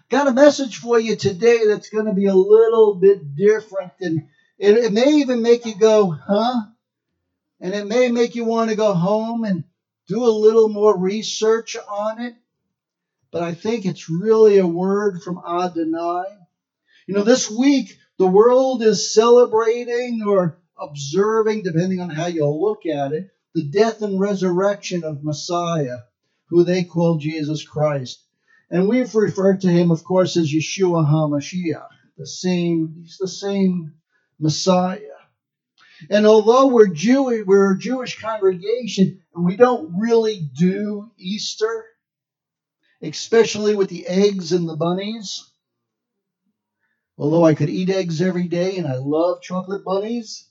Got a message for you today that's going to be a little bit different. And it may even make you go, huh? And it may make you want to go home and do a little more research on it. But I think it's really a word from Adonai. This week, the world is celebrating or observing, depending on how you look at it, the death and resurrection of Messiah, who they call Jesus Christ. And we've referred to him, of course, as Yeshua HaMashiach, he's the same Messiah. And although we're a Jewish congregation, and we don't really do Easter, especially with the eggs and the bunnies, although I could eat eggs every day and I love chocolate bunnies,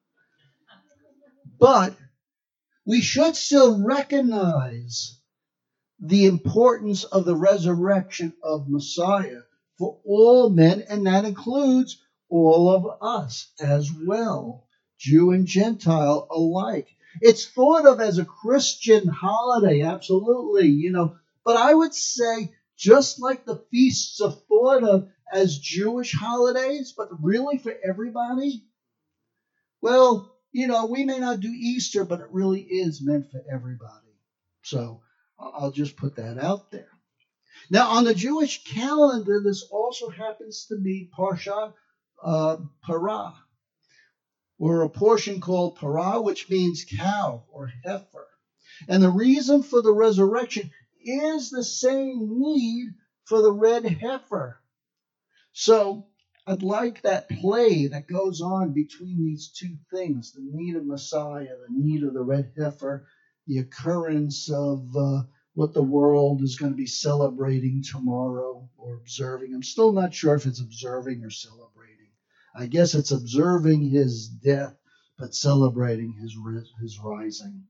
but we should still recognize the importance of the resurrection of Messiah for all men, and that includes all of us as well, Jew and Gentile alike. It's thought of as a Christian holiday, absolutely, but I would say just like the feasts are thought of as Jewish holidays, but really for everybody, well, we may not do Easter, but it really is meant for everybody. So I'll just put that out there. Now, on the Jewish calendar, this also happens to be Parsha Parah, or a portion called Parah, which means cow or heifer. And the reason for the resurrection is the same need for the red heifer. So I'd like that play that goes on between these two things, the need of Messiah, the need of the red heifer, the occurrence of what the world is going to be celebrating tomorrow or observing. I'm still not sure if it's observing or celebrating. I guess it's observing his death, but celebrating his rising.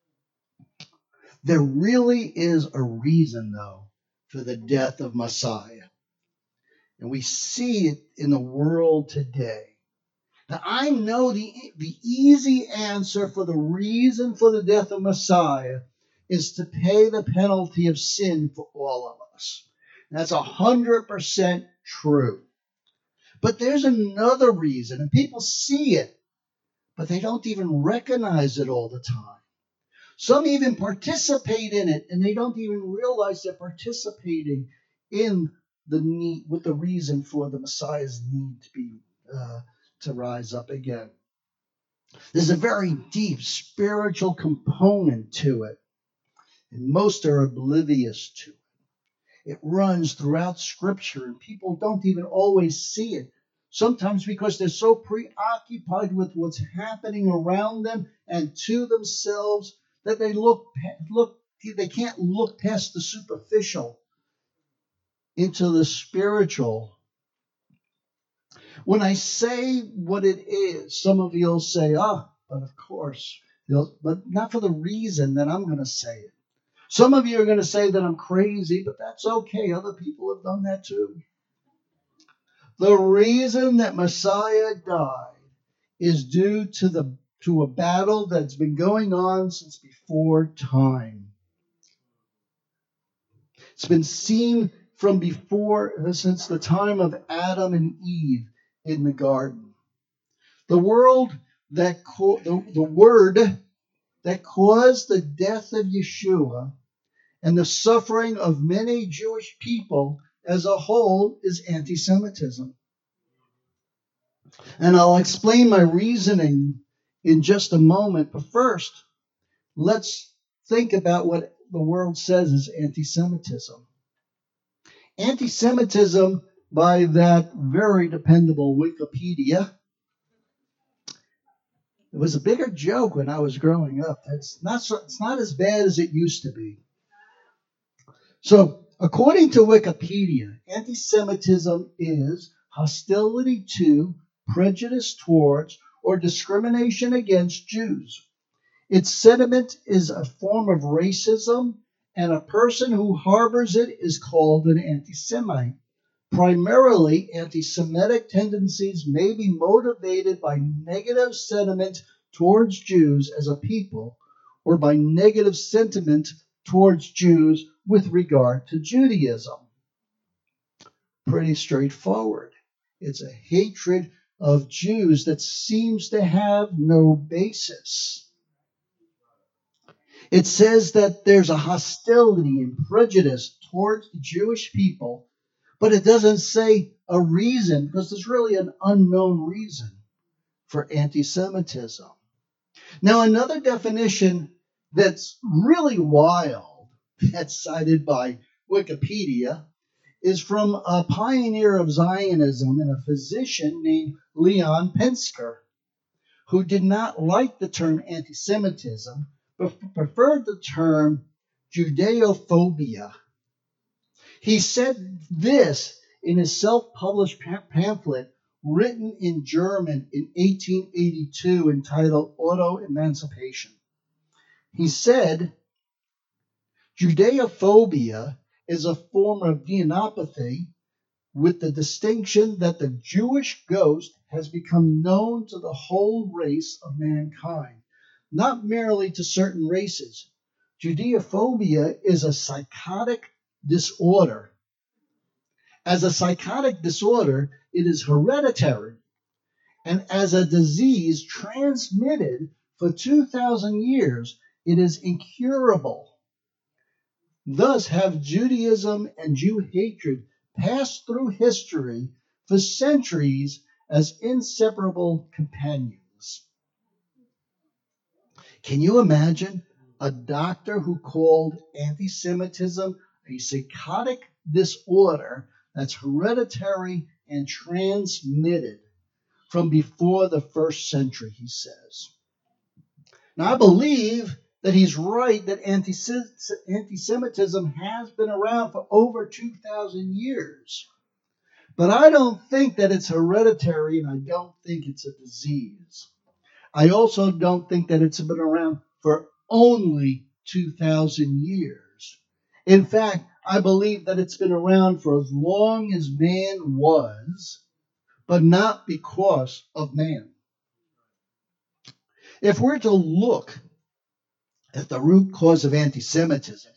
There really is a reason, though, for the death of Messiah. And we see it in the world today. Now, I know the easy answer for the reason for the death of Messiah is to pay the penalty of sin for all of us. That's 100% true. But there's another reason, and people see it, but they don't even recognize it all the time. Some even participate in it, and they don't even realize they're participating in the need, with the reason for the Messiah's need to be to rise up again. There's a very deep spiritual component to it, and most are oblivious to it. It runs throughout Scripture, and people don't even always see it. Sometimes because they're so preoccupied with what's happening around them and to themselves that they can't look past the superficial into the spiritual. When I say what it is, some of you will say, but of course, but not for the reason that I'm going to say it. Some of you are going to say that I'm crazy, but that's okay. Other people have done that too. The reason that Messiah died is due to a battle that's been going on since before time. It's been seen from since the time of Adam and Eve in the garden. The word that caused the death of Yeshua and the suffering of many Jewish people as a whole is anti-Semitism. And I'll explain my reasoning in just a moment. But first, let's think about what the world says is anti-Semitism. Anti-Semitism, by that very dependable Wikipedia, it was a bigger joke when I was growing up. It's not as bad as it used to be. So, according to Wikipedia, anti-Semitism is hostility to, prejudice towards, or discrimination against Jews. Its sentiment is a form of racism, and a person who harbors it is called an anti-Semite. Primarily, anti-Semitic tendencies may be motivated by negative sentiment towards Jews as a people, or by negative sentiment towards Jews with regard to Judaism. pretty straightforward. It's a hatred of Jews that seems to have no basis. It says that there's a hostility and prejudice towards the Jewish people, but it doesn't say a reason, because there's really an unknown reason for anti-Semitism. Now, another definition that's really wild, that's cited by Wikipedia, is from a pioneer of Zionism and a physician named Leon Pinsker, who did not like the term anti-Semitism, but preferred the term Judeophobia. He said this in his self-published pamphlet written in German in 1882 entitled Auto-Emancipation. He said, Judeophobia is a form of deonopathy with the distinction that the Jewish ghost has become known to the whole race of mankind, not merely to certain races. Judeophobia is a psychotic disorder. As a psychotic disorder, it is hereditary, and as a disease transmitted for 2,000 years, it is incurable. Thus have Judaism and Jew hatred passed through history for centuries as inseparable companions. Can you imagine a doctor who called anti-Semitism a psychotic disorder that's hereditary and transmitted from before the first century, he says. Now, I believe that he's right that anti-Semitism has been around for over 2,000 years. But I don't think that it's hereditary, and I don't think it's a disease. I also don't think that it's been around for only 2,000 years. In fact, I believe that it's been around for as long as man was, but not because of man. If we're to look at the root cause of anti-Semitism,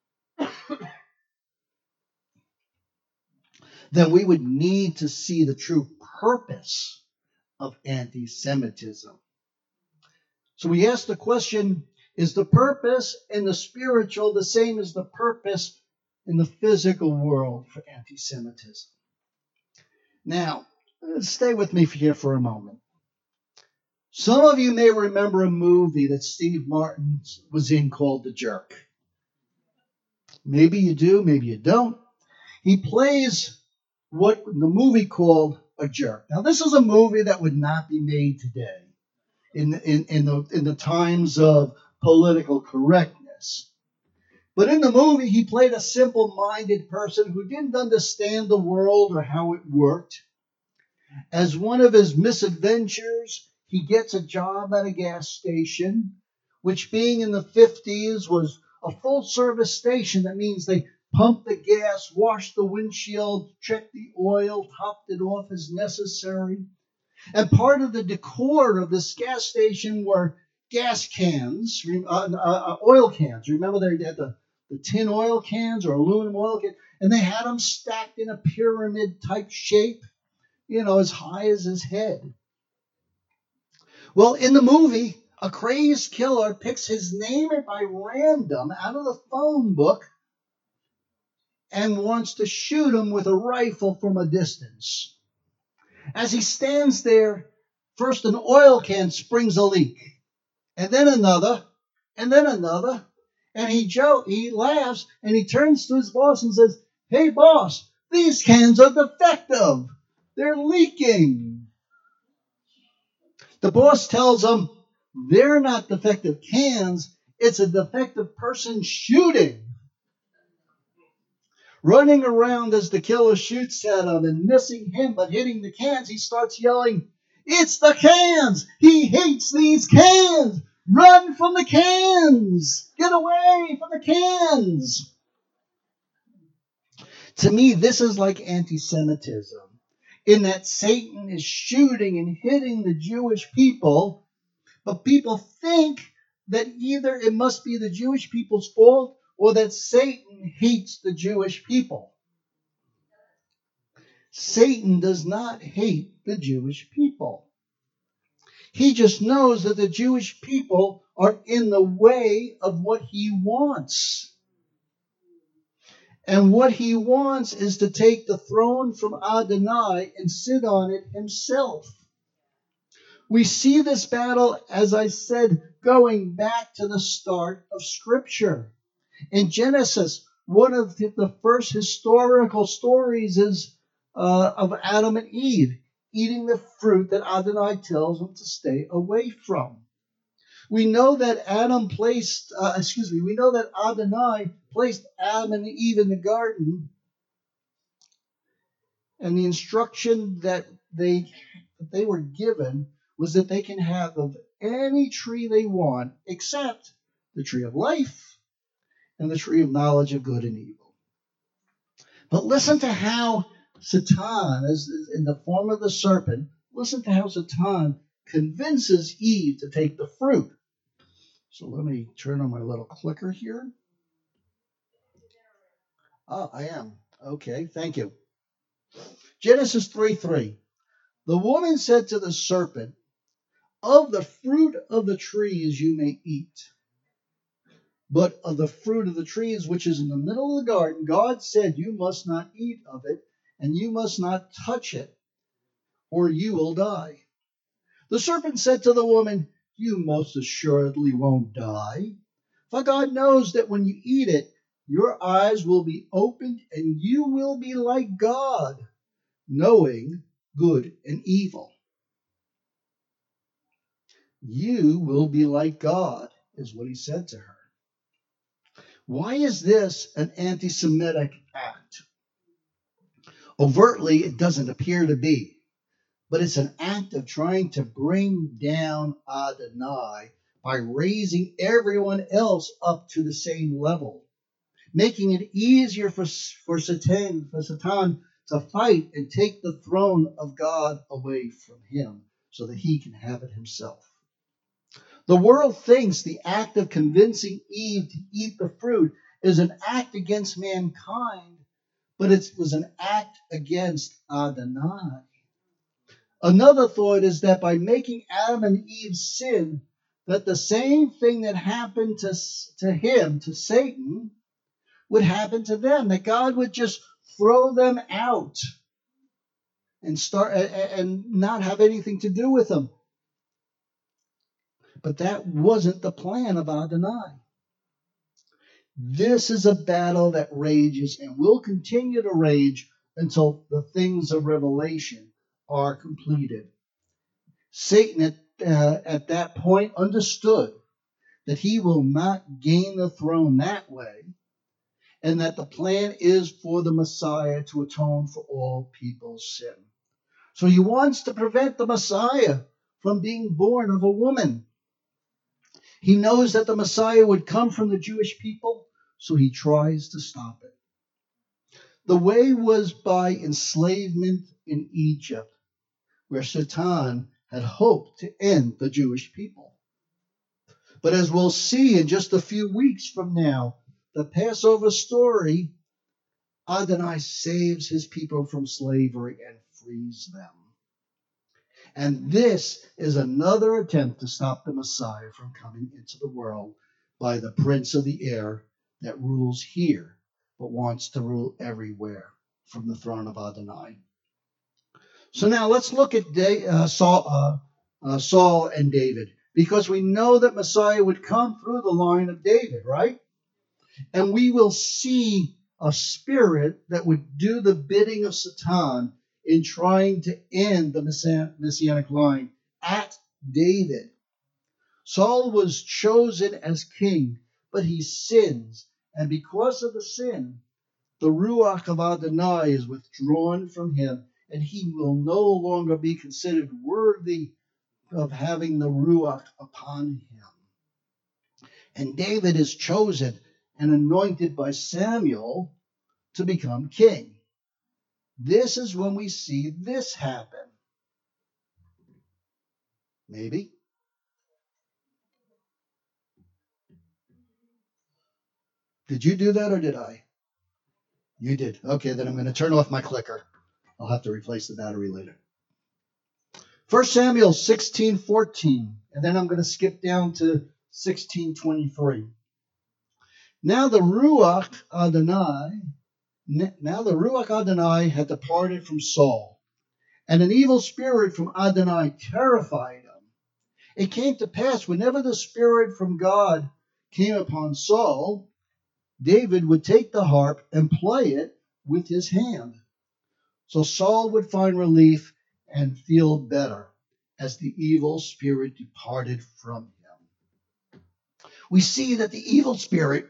then we would need to see the true purpose of anti-Semitism. So we ask the question, is the purpose in the spiritual the same as the purpose in the physical world for anti-Semitism? Now, stay with me here for a moment. Some of you may remember a movie that Steve Martin was in called The Jerk. Maybe you do, maybe you don't. He plays what the movie called a jerk. Now, this is a movie that would not be made today in the times of political correctness. But in the movie, he played a simple-minded person who didn't understand the world or how it worked. As one of his misadventures, he gets a job at a gas station, which being in the 50s was a full-service station. That means they pumped the gas, washed the windshield, checked the oil, topped it off as necessary. And part of the decor of this gas station were gas cans, oil cans. Remember they had the tin oil cans or aluminum oil cans, and they had them stacked in a pyramid-type shape, as high as his head. Well, in the movie, a crazed killer picks his neighbor by random out of the phone book and wants to shoot him with a rifle from a distance. As he stands there, first an oil can springs a leak, and then another, and he laughs, and he turns to his boss and says, "Hey, boss, these cans are defective. They're leaking." The boss tells him, "They're not defective cans. It's a defective person shooting." Running around as the killer shoots at him and missing him but hitting the cans, he starts yelling, "It's the cans! He hates these cans! Run from the cans! Get away from the cans!" To me, this is like anti-Semitism, in that Satan is shooting and hitting the Jewish people, but people think that either it must be the Jewish people's fault or that Satan hates the Jewish people. Satan does not hate the Jewish people. He just knows that the Jewish people are in the way of what he wants. And what he wants is to take the throne from Adonai and sit on it himself. We see this battle, as I said, going back to the start of Scripture. In Genesis, one of the first historical stories is of Adam and Eve eating the fruit that Adonai tells them to stay away from. We know that we know that Adonai placed Adam and Eve in the garden, and the instruction that they were given was that they can have of any tree they want except the tree of life and the tree of knowledge of good and evil. But listen to how Satan, as in the form of the serpent, listen to how Satan convinces Eve to take the fruit. So let me turn on my little clicker here. Oh, I am. Okay, thank you. Genesis 3:3. The woman said to the serpent, of the fruit of the trees you may eat, but of the fruit of the trees which is in the middle of the garden, God said you must not eat of it, and you must not touch it, or you will die. The serpent said to the woman, you most assuredly won't die, for God knows that when you eat it, your eyes will be opened, and you will be like God, knowing good and evil. You will be like God, is what he said to her. Why is this an anti-Semitic act? Overtly, it doesn't appear to be, but it's an act of trying to bring down Adonai by raising everyone else up to the same level, making it easier for Satan to fight and take the throne of God away from him so that he can have it himself. The world thinks the act of convincing Eve to eat the fruit is an act against mankind, but it was an act against Adonai. Another thought is that by making Adam and Eve sin, that the same thing that happened to him, to Satan, would happen to them, that God would just throw them out and not have anything to do with them. But that wasn't the plan of Adonai. This is a battle that rages and will continue to rage until the things of Revelation are completed. Satan at that point understood that he will not gain the throne that way, and that the plan is for the Messiah to atone for all people's sin. So he wants to prevent the Messiah from being born of a woman. He knows that the Messiah would come from the Jewish people, so he tries to stop it. The way was by enslavement in Egypt, where Satan had hoped to end the Jewish people. But as we'll see in just a few weeks from now, the Passover story, Adonai saves his people from slavery and frees them. And this is another attempt to stop the Messiah from coming into the world by the prince of the air that rules here, but wants to rule everywhere from the throne of Adonai. So now let's look at Saul and David, because we know that Messiah would come through the line of David, right? And we will see a spirit that would do the bidding of Satan in trying to end the messianic line at David. Saul was chosen as king, but he sins, and because of the sin, the Ruach of Adonai is withdrawn from him, and he will no longer be considered worthy of having the Ruach upon him. And David is chosen and anointed by Samuel to become king. This is when we see this happen. Maybe. Did you do that or did I? You did. Okay, then I'm going to turn off my clicker. I'll have to replace the battery later. 1 Samuel 16:14, and then I'm going to skip down to 16:23. Now the Ruach Adonai had departed from Saul, and an evil spirit from Adonai terrified him. It came to pass, whenever the spirit from God came upon Saul, David would take the harp and play it with his hand. So Saul would find relief and feel better as the evil spirit departed from him. We see that the evil spirit,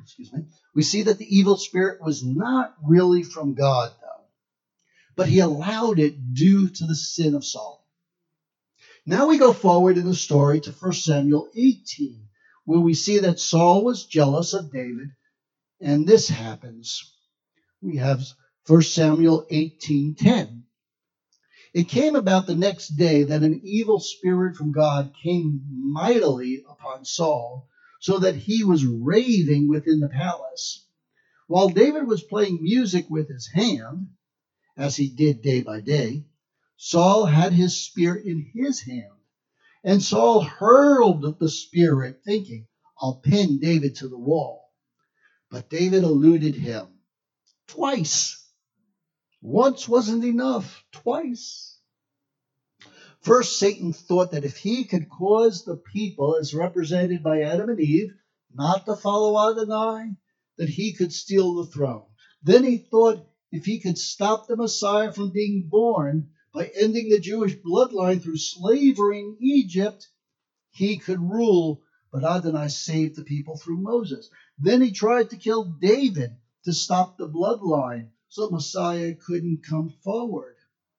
was not really from God, though, but he allowed it due to the sin of Saul. Now we go forward in the story to 1 Samuel 18, where we see that Saul was jealous of David, and this happens. We have 1 Samuel 18:10. It came about the next day that an evil spirit from God came mightily upon Saul, so that he was raving within the palace. While David was playing music with his hand, as he did day by day, Saul had his spear in his hand. And Saul hurled the spirit, thinking, I'll pin David to the wall. But David eluded him twice. Once wasn't enough, twice. First, Satan thought that if he could cause the people, as represented by Adam and Eve, not to follow Adonai, that he could steal the throne. Then he thought if he could stop the Messiah from being born by ending the Jewish bloodline through slavery in Egypt, he could rule, but Adonai saved the people through Moses. Then he tried to kill David to stop the bloodline so Messiah couldn't come forward.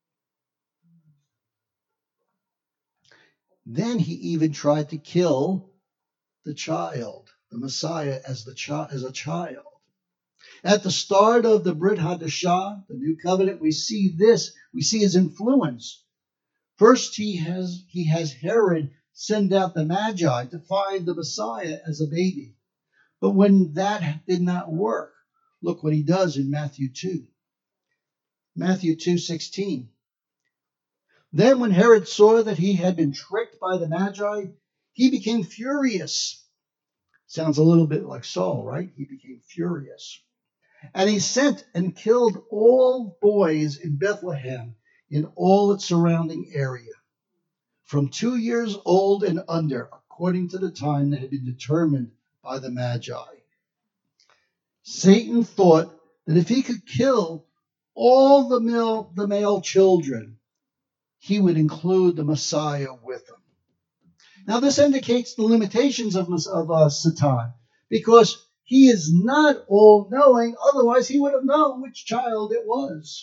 Then he even tried to kill the child, the Messiah, as a child. At the start of the Brit Hadashah, the New Covenant, we see his influence. First, he has Herod send out the Magi to find the Messiah as a baby. But when that did not work, look what he does in Matthew 2. Matthew 2:16. Then when Herod saw that he had been tricked by the Magi, he became furious. Sounds a little bit like Saul, right? He became furious. And he sent and killed all boys in Bethlehem in all its surrounding area, from 2 years old and under, according to the time that had been determined by the Magi. Satan thought that if he could kill all the male children, he would include the Messiah with them. Now this indicates the limitations of Satan, because he is not all-knowing, otherwise he would have known which child it was.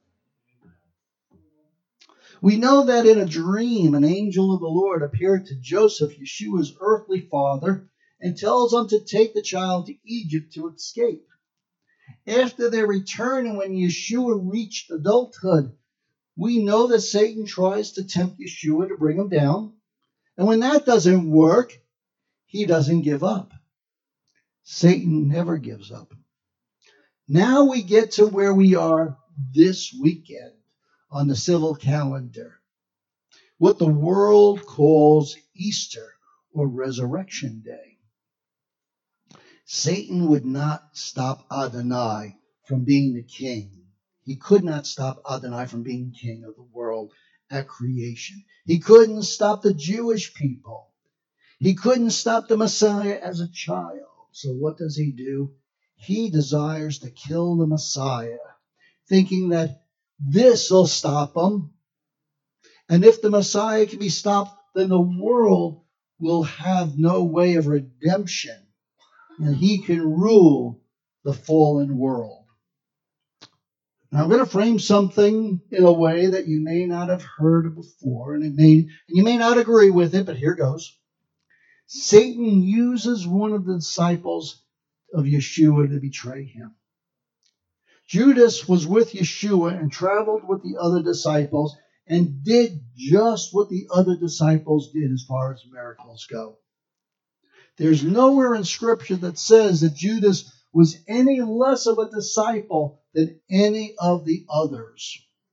We know that in a dream, an angel of the Lord appeared to Joseph, Yeshua's earthly father, and tells him to take the child to Egypt to escape. After their return and when Yeshua reached adulthood, we know that Satan tries to tempt Yeshua to bring him down. And when that doesn't work, he doesn't give up. Satan never gives up. Now we get to where we are this weekend on the civil calendar, what the world calls Easter or Resurrection Day. Satan would not stop Adonai from being the king. He could not stop Adonai from being king of the world at creation. He couldn't stop the Jewish people. He couldn't stop the Messiah as a child. So what does he do? He desires to kill the Messiah, thinking that this will stop him. And if the Messiah can be stopped, then the world will have no way of redemption, and he can rule the fallen world. Now I'm going to frame something in a way that you may not have heard before, and you may not agree with it, but here goes. Satan uses one of the disciples of Yeshua to betray him. Judas was with Yeshua and traveled with the other disciples and did just what the other disciples did as far as miracles go. There's nowhere in Scripture that says that Judas was any less of a disciple than any of the others.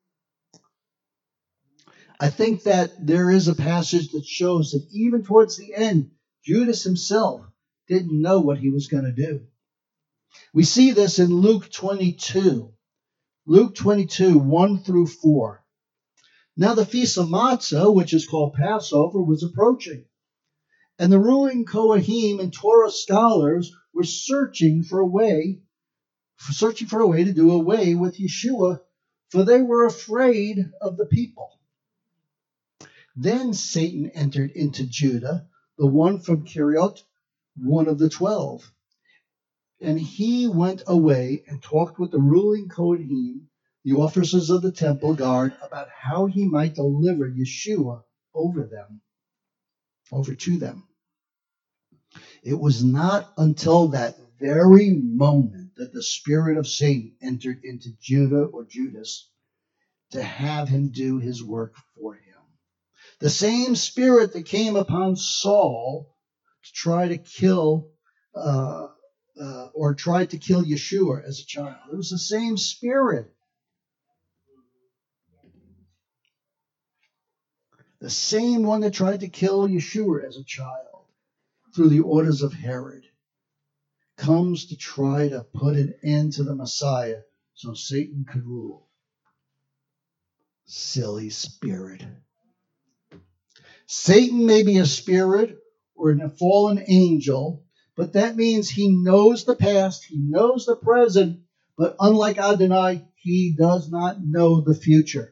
I think that there is a passage that shows that even towards the end, Judas himself didn't know what he was going to do. We see this in Luke 22. Luke 22, 1 through 4. Now the feast of Matzah, which is called Passover, was approaching. And the ruling Kohanim and Torah scholars were searching for a way to do away with Yeshua, for they were afraid of the people. Then Satan entered into Judah, the one from Keriot, one of the 12. And he went away and talked with the ruling Kohanim, the officers of the temple guard, about how he might deliver Yeshua over to them. It was not until that very moment that the spirit of Satan entered into Judah or Judas to have him do his work for him. The same spirit that came upon Saul to try to kill tried to kill Yeshua as a child. It was the same spirit. The same one that tried to kill Yeshua as a child through the orders of Herod comes to try to put an end to the Messiah so Satan could rule. Silly spirit. Satan may be a spirit or a fallen angel, but that means he knows the past, he knows the present, but unlike Adonai, he does not know the future.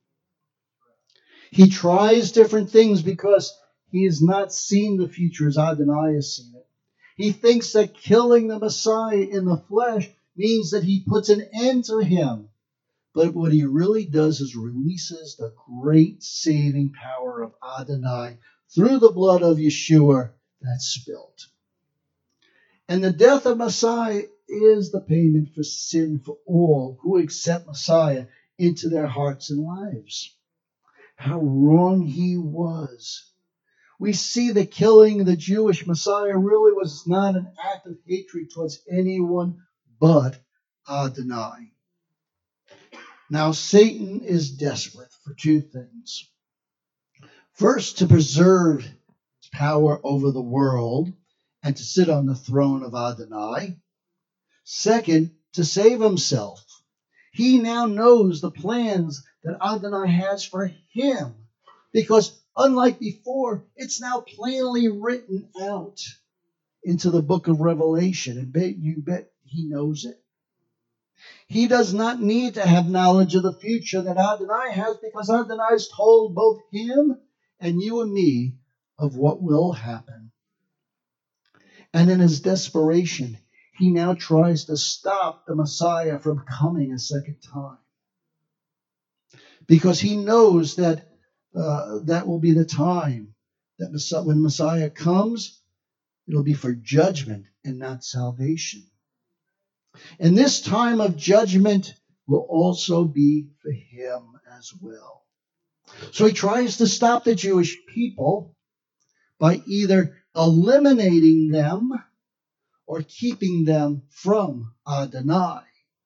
He tries different things because he has not seen the future as Adonai has seen it. He thinks that killing the Messiah in the flesh means that he puts an end to him. But what he really does is releases the great saving power of Adonai through the blood of Yeshua that's spilled. And the death of Messiah is the payment for sin for all who accept Messiah into their hearts and lives. How wrong he was. We see that killing the Jewish Messiah really was not an act of hatred towards anyone but Adonai. Now, Satan is desperate for two things. First, to preserve his power over the world and to sit on the throne of Adonai. Second, to save himself. He now knows the plans that Adonai has for him, because unlike before, it's now plainly written out into the book of Revelation, and you bet he knows it. He does not need to have knowledge of the future that Adonai has, because Adonai has told both him and you and me of what will happen. And in his desperation, he now tries to stop the Messiah from coming a second time, because he knows that that will be the time that when Messiah comes, it'll be for judgment and not salvation. And this time of judgment will also be for him as well. So he tries to stop the Jewish people by either eliminating them or keeping them from Adonai.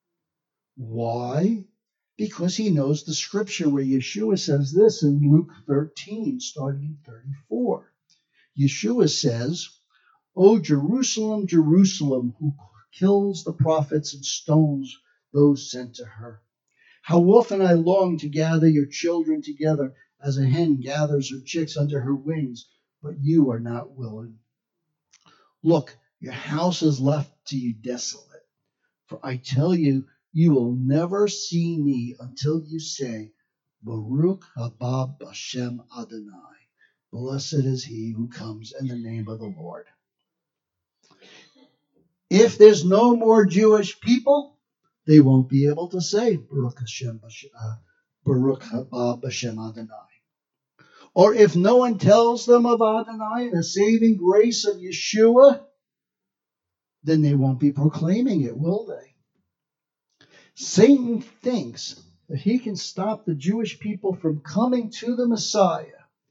Why? Because he knows the scripture where Yeshua says this in Luke 13, starting in 34. Yeshua says, "O Jerusalem, Jerusalem, who kills the prophets and stones those sent to her. How often I long to gather your children together as a hen gathers her chicks under her wings, but you are not willing. Look, your house is left to you desolate. For I tell you, you will never see me until you say, Baruch haba b'Shem Adonai. Blessed is he who comes in the name of the Lord." If there's no more Jewish people, they won't be able to say Baruch haba b'Shem Adonai. Or if no one tells them of Adonai, the saving grace of Yeshua, then they won't be proclaiming it, will they? Satan thinks that he can stop the Jewish people from coming to the Messiah.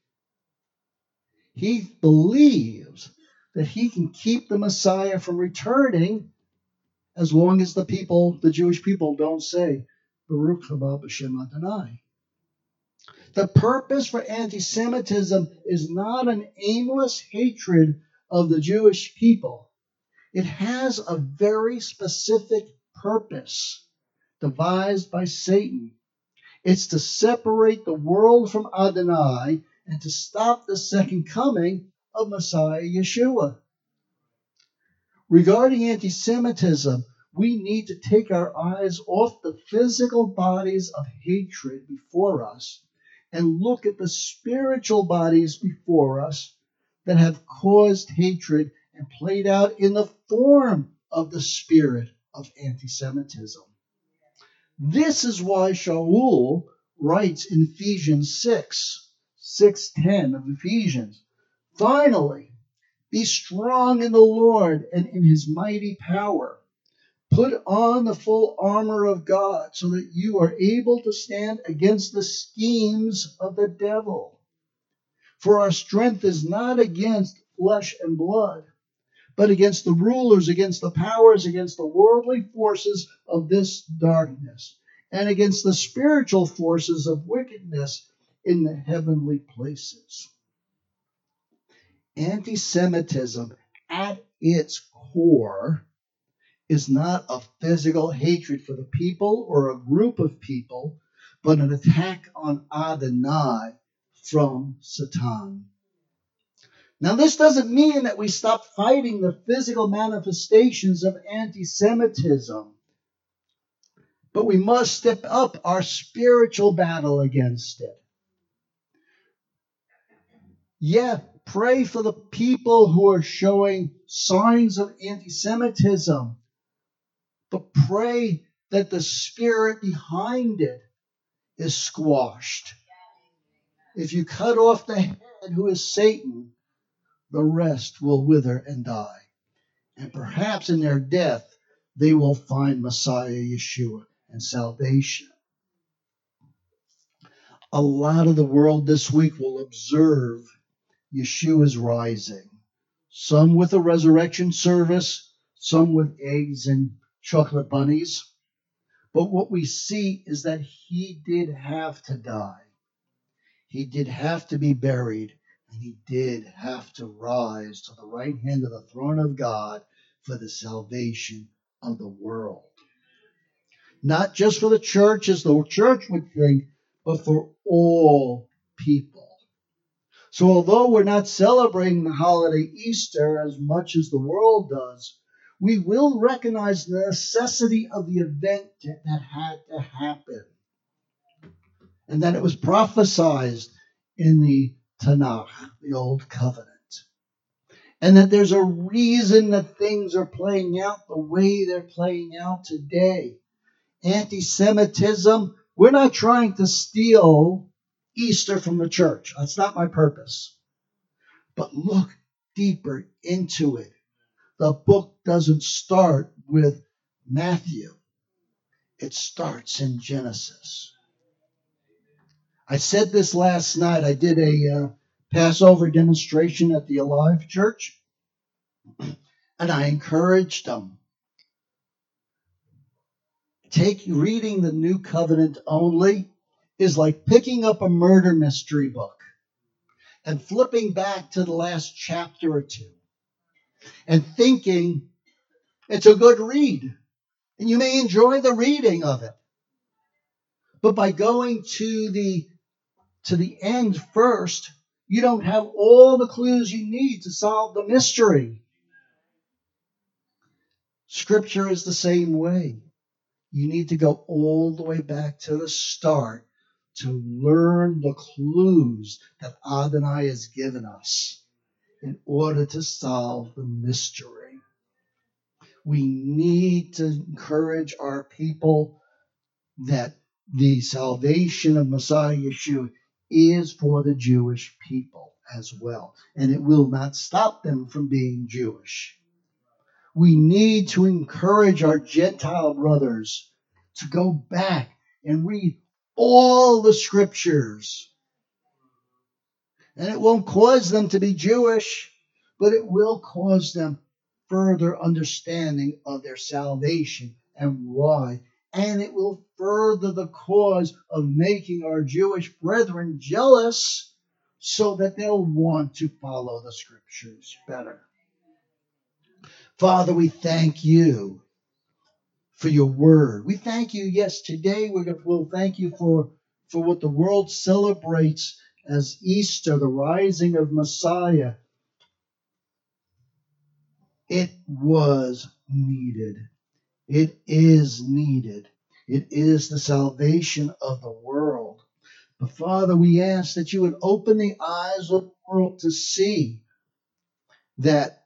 He believes that he can keep the Messiah from returning as long as the Jewish people don't say, Baruch haba b'Shem Adonai. The purpose for anti-Semitism is not an aimless hatred of the Jewish people. It has a very specific purpose devised by Satan. It's to separate the world from Adonai and to stop the second coming of Messiah Yeshua. Regarding anti-Semitism, we need to take our eyes off the physical bodies of hatred before us and look at the spiritual bodies before us that have caused hatred and played out in the form of the spirit of anti-Semitism. This is why Shaul writes in Ephesians 6:10 of Ephesians, finally, be strong in the Lord and in his mighty power. Put on the full armor of God so that you are able to stand against the schemes of the devil. For our strength is not against flesh and blood, but against the rulers, against the powers, against the worldly forces of this darkness, and against the spiritual forces of wickedness in the heavenly places. Anti-Semitism at its core is not a physical hatred for the people or a group of people, but an attack on Adonai from Satan. Now, this doesn't mean that we stop fighting the physical manifestations of anti-Semitism, but we must step up our spiritual battle against it. Yeah, pray for the people who are showing signs of anti-Semitism, but pray that the spirit behind it is squashed. If you cut off the head, who is Satan, the rest will wither and die. And perhaps in their death, they will find Messiah Yeshua and salvation. A lot of the world this week will observe Yeshua's rising. Some with a resurrection service, some with eggs and chocolate bunnies. But what we see is that he did have to die. He did have to be buried, and he did have to rise to the right hand of the throne of God for the salvation of the world. Not just for the church, as the church would think, but for all people. So although we're not celebrating the holiday Easter as much as the world does, we will recognize the necessity of the event that had to happen, and that it was prophesied in the Tanakh, the Old Covenant, and that there's a reason that things are playing out the way they're playing out today. Anti-Semitism, we're not trying to steal Easter from the church. That's not my purpose. But look deeper into it. The book doesn't start with Matthew. It starts in Genesis. I said this last night. I did a Passover demonstration at the Alive Church, and I encouraged them. Reading the New Covenant only is like picking up a murder mystery book and flipping back to the last chapter or two and thinking it's a good read, and you may enjoy the reading of it. But by going to the end first, you don't have all the clues you need to solve the mystery. Scripture is the same way. You need to go all the way back to the start to learn the clues that Adonai has given us in order to solve the mystery. We need to encourage our people that the salvation of Messiah Yeshua is for the Jewish people as well, and it will not stop them from being Jewish. We need to encourage our Gentile brothers to go back and read all the scriptures. And it won't cause them to be Jewish, but it will cause them further understanding of their salvation and why and it will further the cause of making our Jewish brethren jealous so that they'll want to follow the scriptures better. Father, we thank you for your word. We thank you, yes, today we'll thank you for what the world celebrates as Easter, the rising of Messiah. It was needed. It is needed. It is the salvation of the world. But Father, we ask that you would open the eyes of the world to see that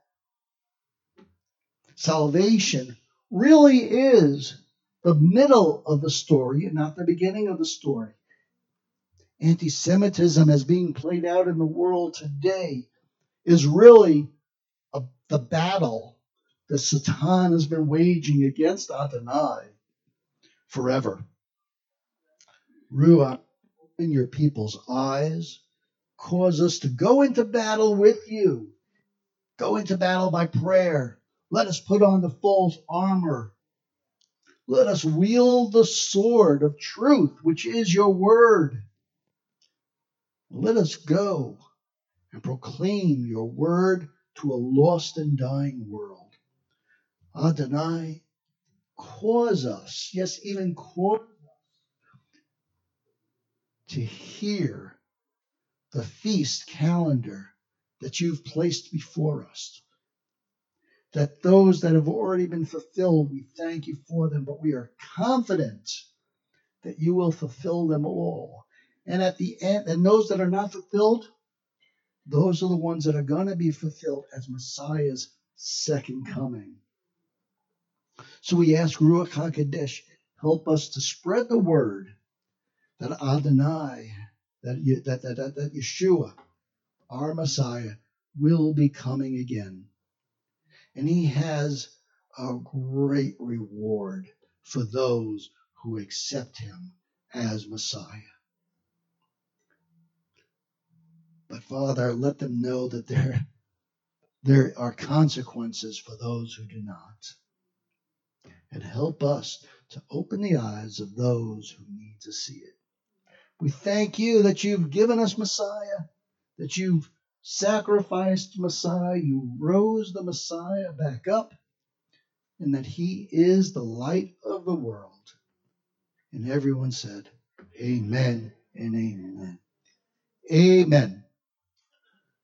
salvation really is the middle of the story and not the beginning of the story. Anti-Semitism as being played out in the world today is really the battle that Satan has been waging against Adonai forever. Ruach, open your people's eyes, cause us to go into battle with you. Go into battle by prayer. Let us put on the full armor. Let us wield the sword of truth, which is your word. Let us go and proclaim your word to a lost and dying world. Adonai, cause us, yes, even cause us to hear the feast calendar that you've placed before us. That those that have already been fulfilled, we thank you for them, but we are confident that you will fulfill them all. And at the end, and those that are not fulfilled, those are the ones that are going to be fulfilled as Messiah's second coming. So we ask Ruach HaKodesh, help us to spread the word that Adonai, that Yeshua, our Messiah, will be coming again. And he has a great reward for those who accept him as Messiah. But Father, let them know that there are consequences for those who do not. And help us to open the eyes of those who need to see it. We thank you that you've given us Messiah, that you've sacrificed Messiah, you rose the Messiah back up, and that he is the light of the world. And everyone said, Amen and amen. Amen.